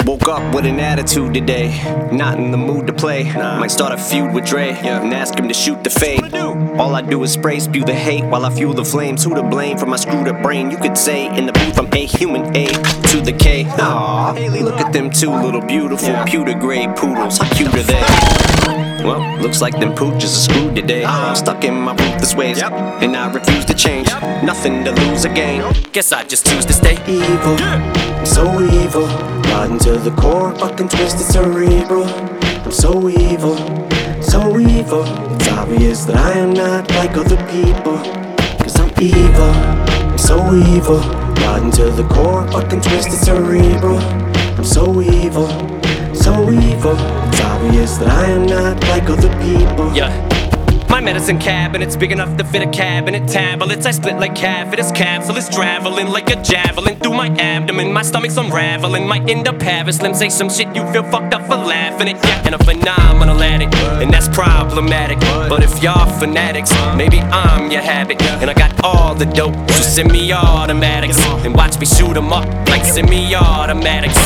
Woke up with an attitude today, not in the mood to play. Might start a feud with Dre and ask him to shoot the fade. All I do is spray, spew the hate while I fuel the flames. Who to blame for my screwed up brain? You could say in the booth I'm A, human A to the K. Aww, look at them two little beautiful pewter gray poodles. How cute are they? Well, looks like them pooches are screwed today. I'm stuck in my ruthless ways, and I refuse to change. Nothing to lose or gain. Guess I just choose to stay evil. I'm so evil, rotten to the core, fucking twisted cerebral. I'm so evil, so evil. It's obvious that I am not like other people, 'cause I'm evil. I'm so evil, rotten to the core, fucking twisted cerebral. I'm so evil, so evil. It's obvious that I am not like other people. My medicine cabinet's big enough to fit a cabinet. Tablets I split like cavities. Capsules traveling like a javelin through my abdomen. My stomach's unraveling. Might end up having Slim say some shit you feel fucked up for laughing at. Yeah, and a phenomenal addict, and that's problematic. But if y'all fanatics, maybe I'm your habit. And I got all the dope, so semi-automatics, and watch me shoot 'em up like semi-automatics.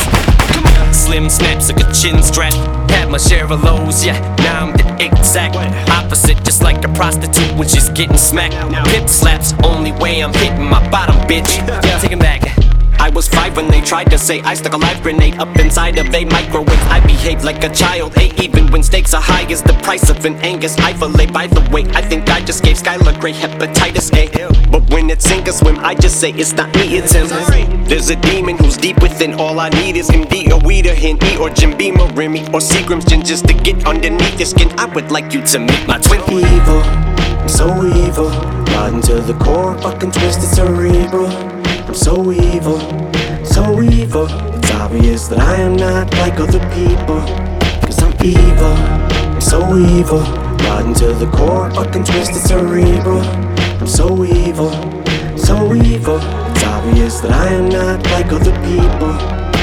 Slim snaps like a chin strap. Had my share of lows, yeah, now I'm the exact opposite. Just like a prostitute when she's getting smacked. Pimp slaps, only way I'm hitting my bottom, bitch. Take 'em back. I was 5 when they tried to say I stuck a live grenade up inside of a microwave. I behaved like a child, even when stakes are high as the price of an Angus I fillet. By the way, I think I just gave Skylar Grey hepatitis A. But when it's sink or swim, I just say it's not me, it's him. There's a demon who's deep within. All I need is MD or weed or Henny or Jim Beam or Remy or Seagram's gin just to get underneath your skin. I would like you to meet my twin. Evil, I'm so evil, rotten to the core, fucking twisted cerebral. I'm so evil, so evil. It's obvious that I am not like other people, 'cause I'm evil, I'm so evil, rotten to the core, fucking twisted cerebral. I'm so evil, so evil. It's obvious that I am not like other people.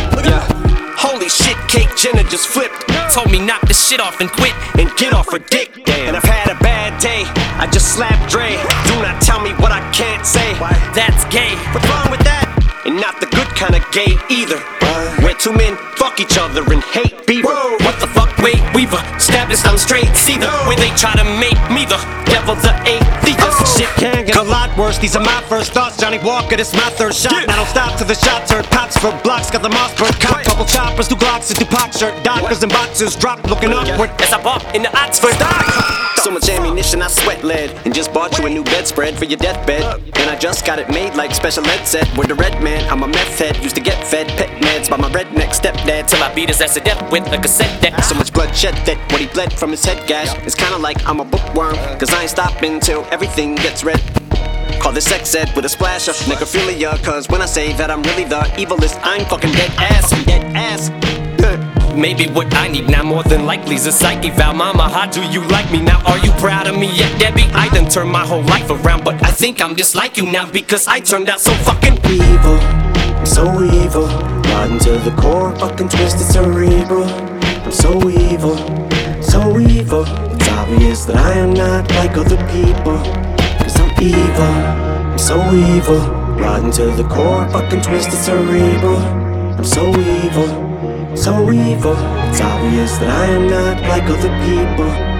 Holy shit, Kate Jenner just flipped. Told me knock this shit off and quit and get off her dick. And I've had a bad day, I just slapped Dre. Do not tell me what I can't say. That's gay. What's wrong with that? And not the good kind of gay either. Where two men fuck each other and hate beaver. What the fuck, Wade Weaver? Stabbed us down straight, see the way they try to make me the devil, the atheist. Shit can get a lot worse, these are my first thoughts. Johnny Walker, this my third shot. Now don't stop till the shots heard. Pops for blocks, got the Mossberg cop. Couple choppers, 2 Glocks, and 2 pop shirt. Dockers and boxers drop, looking upward as I bump in the Oxford. So much ammunition, I sweat lead. And just bought you a new bedspread for your deathbed. And I just got it made like special ed said. With the red man, I'm a meth head. Used to get fed pet meds by my redneck stepdad till I beat his ass to death with a cassette deck. So much blood shed that what he bled from his head gash. It's kinda like I'm a bookworm, 'cause I ain't stopping till everything gets read. Call this sex ed with a splash of necrophilia, 'cause when I say that I'm really the evilest, I'm fucking dead ass. Dead ass. Maybe what I need now more than likely is a psyche valve. Mama, how do you like me now? Are you proud of me yet, Debbie? I done turned my whole life around, but I think I'm just like you now because I turned out so fucking evil. I'm so evil, rotten to the core, fucking twisted cerebral. I'm so evil, so evil. It's obvious that I am not like other people, 'cause I'm evil. I'm so evil, rotten to the core, fucking twisted cerebral. I'm so evil, so evil. It's obvious that I am not like other people.